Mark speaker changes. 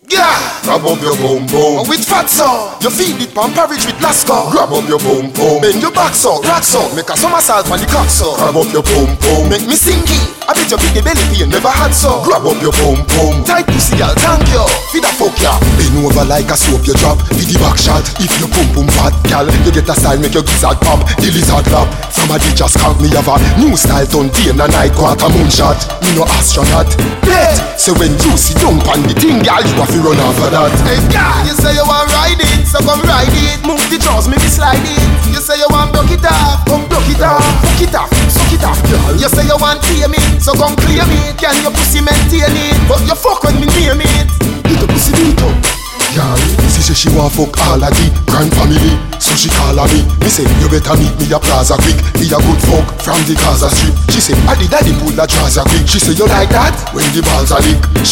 Speaker 1: Yeah, grab up your boom boom. With fat so, you feed it pan porridge with Lasco. Grab up your boom boom. Bend your back so, rock so. Make a somersault on the cock so. Grab up your boom boom. Make me stinky. I bet your big belly pain never had so. Grab up your boom boom. Tight pussy girl, thank you. Feed a fuck ya. Bend over like a soap you drop. Feed the back shot. If you boom boom fat gal, you get a style make your gizzard pop. The lizard rap. Somebody just called me have a new style done day and a night quarter moonshot. Me no astronaut. Bet. So when you sit down on the thing, girl, you have to run after that. Hey, girl, you say you want ride it, so come ride it. Move the jaws, maybe slide it. You say you want block it off, come block it off. Fuck it off, suck it off, girl. You say you want claim it, so come claim it. Can your pussy maintain it? But you fuck when me name it. Get the pussy beat up. Girl, she say she want fuck all of the grand family. So she call on me. Me say you better meet me a plaza quick. Be a good fuck from the Gaza strip. She say I the daddy pull the trouser quick. She say you like that when the balls are lick.